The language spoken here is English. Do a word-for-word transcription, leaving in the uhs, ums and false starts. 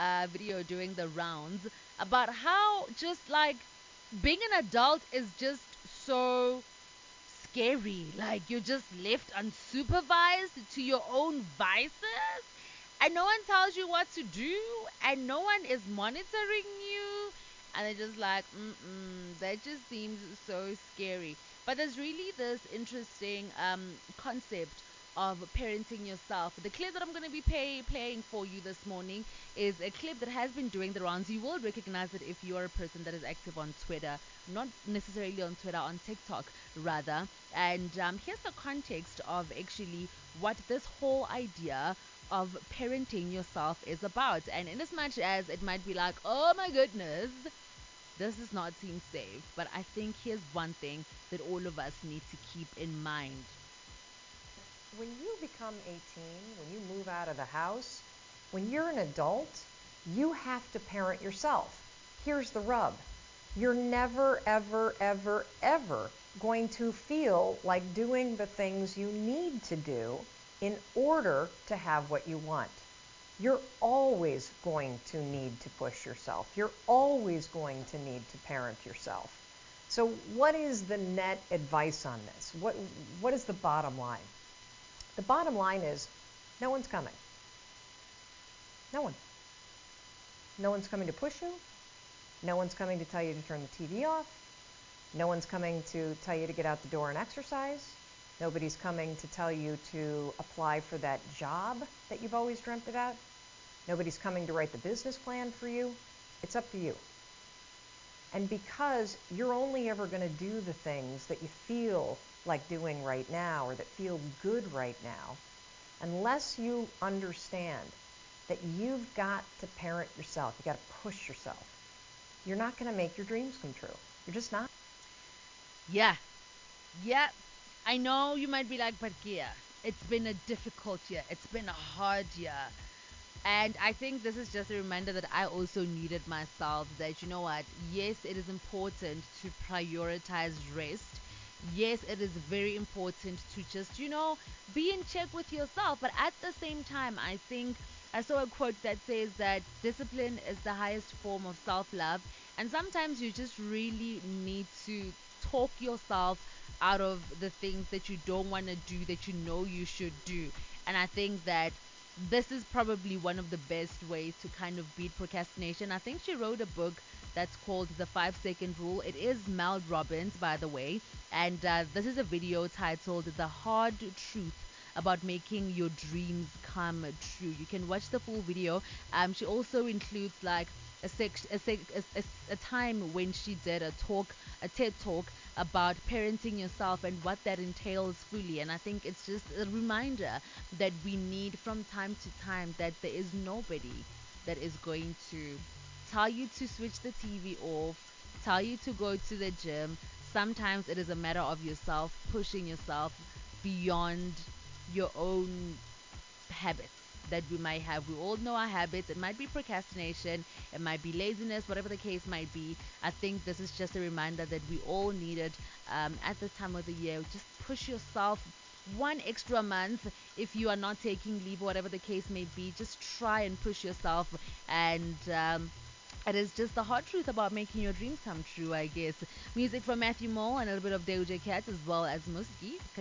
uh, video doing the rounds about how just like being an adult is just so scary. Like you're just left unsupervised to your own vices, and no one tells you what to do, and no one is monitoring you, and they're just like, mm-mm, that just seems so scary. But there's really this interesting um, concept of parenting yourself. The clip that I'm going to be pay, playing for you this morning is a clip that has been doing the rounds. You will recognize it if you're a person that is active on Twitter, not necessarily on Twitter, on TikTok rather. And um, here's the context of actually what this whole idea of parenting yourself is about. And in as much as it might be like, oh my goodness, this does not seem safe, but I think here's one thing that all of us need to keep in mind. When you become eighteen, when you move out of the house, when you're an adult, you have to parent yourself. Here's the rub. You're never, ever, ever, ever going to feel like doing the things you need to do in order to have what you want. You're always going to need to push yourself. You're always going to need to parent yourself. So what is the net advice on this? What, what is the bottom line? The bottom line is no one's coming. No one. No one's coming to push you. No one's coming to tell you to turn the T V off. No one's coming to tell you to get out the door and exercise. Nobody's coming to tell you to apply for that job that you've always dreamt about. Nobody's coming to write the business plan for you. It's up to you. And because you're only ever going to do the things that you feel like doing right now or that feel good right now, unless you understand that you've got to parent yourself, you've got to push yourself, you're not going to make your dreams come true. You're just not. Yeah, yeah. I know you might be like, but yeah, it's been a difficult year. It's been a hard year. And I think this is just a reminder that I also needed myself that, you know what, yes, it is important to prioritize rest. Yes, it is very important to just, you know, be in check with yourself. But at the same time, I think I saw a quote that says that discipline is the highest form of self love. And sometimes you just really need to talk yourself out of the things that you don't want to do that you know you should do. And I think that this is probably one of the best ways to kind of beat procrastination. I think she wrote a book that's called The Five Second Rule. It is Mel Robbins, by the way. And uh, this is a video titled The Hard Truth about making your dreams come true. You can watch the full video. Um, she also includes like a, sec- a, sec- a, a, a time when she did a talk, a TED talk about parenting yourself and what that entails fully. And I think it's just a reminder that we need from time to time that there is nobody that is going to tell you to switch the T V off, tell you to go to the gym. Sometimes it is a matter of yourself pushing yourself beyond your own habits that we might have. We all know our habits. It might be procrastination, it might be laziness, whatever the case might be. I think this is just a reminder that we all needed um, at this time of the year. Just push yourself one extra month if you are not taking leave, whatever the case may be. Just try and push yourself, and um, it is just the hard truth about making your dreams come true, I guess. Music from Matthew Mole and a little bit of Doja Cat as well as Muski.